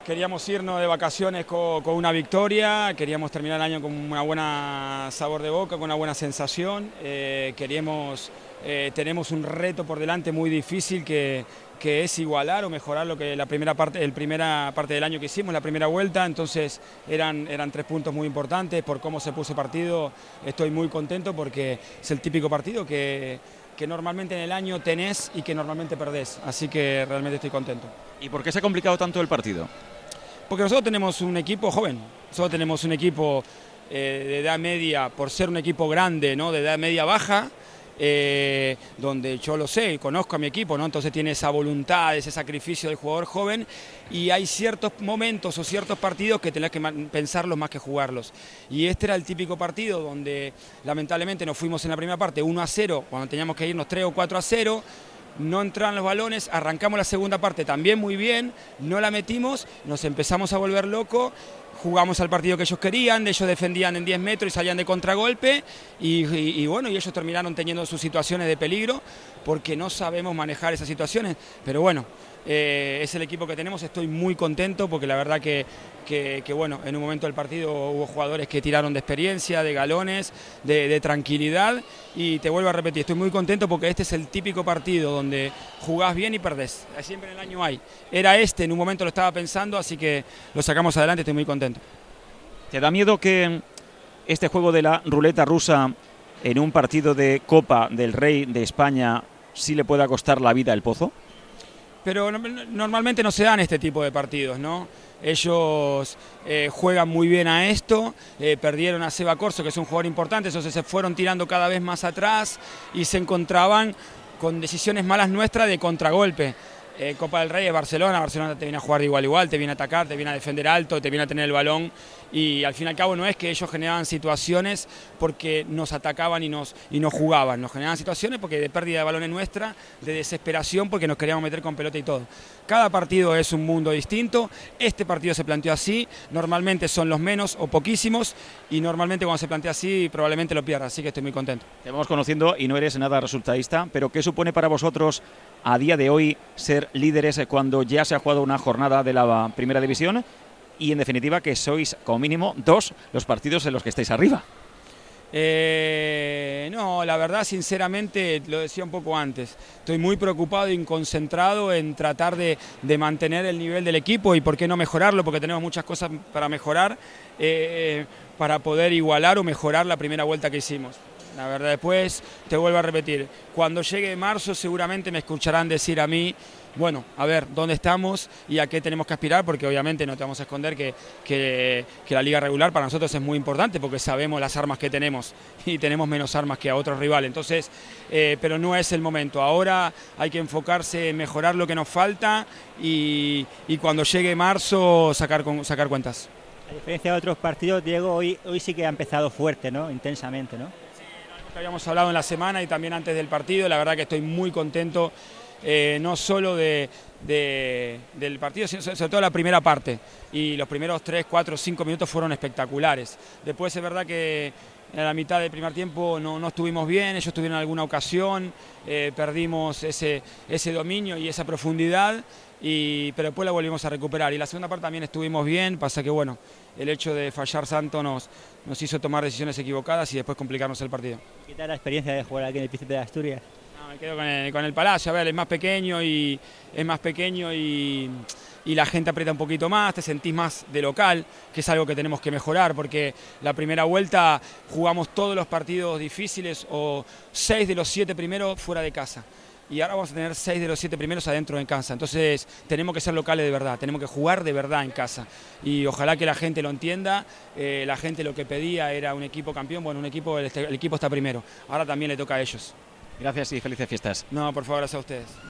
Queríamos irnos de vacaciones con una victoria, queríamos terminar el año con una buena sabor de boca, con una buena sensación. Tenemos un reto por delante muy difícil que es igualar o mejorar lo que la primera parte del año que hicimos, la primera vuelta. Entonces eran 3 puntos muy importantes. Por cómo se puso el partido estoy muy contento porque es el típico partido que normalmente en el año tenés y que normalmente perdés, así que realmente estoy contento. ¿Y por qué se ha complicado tanto el partido? Porque nosotros tenemos un equipo joven, nosotros tenemos un equipo de edad media, por ser un equipo grande, ¿no? De edad media baja, donde yo lo sé, conozco a mi equipo, ¿no? Entonces tiene esa voluntad, ese sacrificio del jugador joven, y hay ciertos momentos o ciertos partidos que tenés que pensarlos más que jugarlos. Y este era el típico partido donde lamentablemente nos fuimos en la primera parte 1-0, cuando teníamos que irnos 3 o 4-0, no entraban los balones, arrancamos la segunda parte también muy bien, no la metimos, nos empezamos a volver locos. Jugamos al partido que ellos querían, ellos defendían en 10 metros y salían de contragolpe y bueno, y ellos terminaron teniendo sus situaciones de peligro porque no sabemos manejar esas situaciones, pero bueno, es el equipo que tenemos, estoy muy contento porque la verdad que bueno, en un momento del partido hubo jugadores que tiraron de experiencia, de galones, de tranquilidad, y te vuelvo a repetir, estoy muy contento porque este es el típico partido donde jugás bien y perdés, siempre en el año hay. Era este, en un momento lo estaba pensando, así que lo sacamos adelante, estoy muy contento. ¿Te da miedo que este juego de la ruleta rusa en un partido de Copa del Rey de España sí le pueda costar la vida el Pozo? Pero normalmente no se dan este tipo de partidos, ¿no? Ellos juegan muy bien a esto, perdieron a Seba Corso, que es un jugador importante, entonces se fueron tirando cada vez más atrás y se encontraban con decisiones malas nuestras de contragolpe. Copa del Rey es Barcelona, Barcelona te viene a jugar de igual a igual, te viene a atacar, te viene a defender alto, te viene a tener el balón, y al fin y al cabo no es que ellos generaban situaciones porque nos atacaban y nos jugaban, nos generaban situaciones porque de pérdida de balones nuestra, de desesperación porque nos queríamos meter con pelota y todo. Cada partido es un mundo distinto, este partido se planteó así, normalmente son los menos o poquísimos, y normalmente cuando se plantea así probablemente lo pierda, así que estoy muy contento. Te vamos conociendo y no eres nada resultadista, pero ¿qué supone para vosotros a día de hoy ser líderes cuando ya se ha jugado una jornada de la Primera División y en definitiva que sois como mínimo 2 los partidos en los que estáis arriba? No, la verdad, sinceramente, lo decía un poco antes, estoy muy preocupado y concentrado en tratar de mantener el nivel del equipo y por qué no mejorarlo, porque tenemos muchas cosas para mejorar, para poder igualar o mejorar la primera vuelta que hicimos. La verdad, después te vuelvo a repetir, cuando llegue marzo seguramente me escucharán decir a mí, bueno, a ver, ¿dónde estamos y a qué tenemos que aspirar? Porque obviamente no te vamos a esconder que la liga regular para nosotros es muy importante porque sabemos las armas que tenemos y tenemos menos armas que a otros rivales. Entonces, pero no es el momento. Ahora hay que enfocarse en mejorar lo que nos falta y cuando llegue marzo sacar cuentas. A diferencia de otros partidos, Diego, hoy sí que ha empezado fuerte, ¿no? Intensamente, ¿no? Que habíamos hablado en la semana y también antes del partido, la verdad que estoy muy contento, no solo del partido, sino sobre todo la primera parte, y los primeros 3, 4, 5 minutos fueron espectaculares. Después es verdad que en la mitad del primer tiempo no estuvimos bien, ellos tuvieron alguna ocasión, perdimos ese dominio y esa profundidad, pero después la volvimos a recuperar, y la segunda parte también estuvimos bien, pasa que bueno, el hecho de fallar Santo nos hizo tomar decisiones equivocadas y después complicarnos el partido. ¿Qué tal la experiencia de jugar aquí en el Príncipe de Asturias? No, me quedo con el Palacio, a ver, es más pequeño y la gente aprieta un poquito más, te sentís más de local, que es algo que tenemos que mejorar, porque la primera vuelta jugamos todos los partidos difíciles o 6 de los 7 primeros fuera de casa. Y ahora vamos a tener 6 de los 7 primeros adentro en casa. Entonces tenemos que ser locales de verdad, tenemos que jugar de verdad en casa. Y ojalá que la gente lo entienda, la gente lo que pedía era un equipo campeón, bueno, el equipo está primero, ahora también le toca a ellos. Gracias y felices fiestas. No, por favor, gracias a ustedes.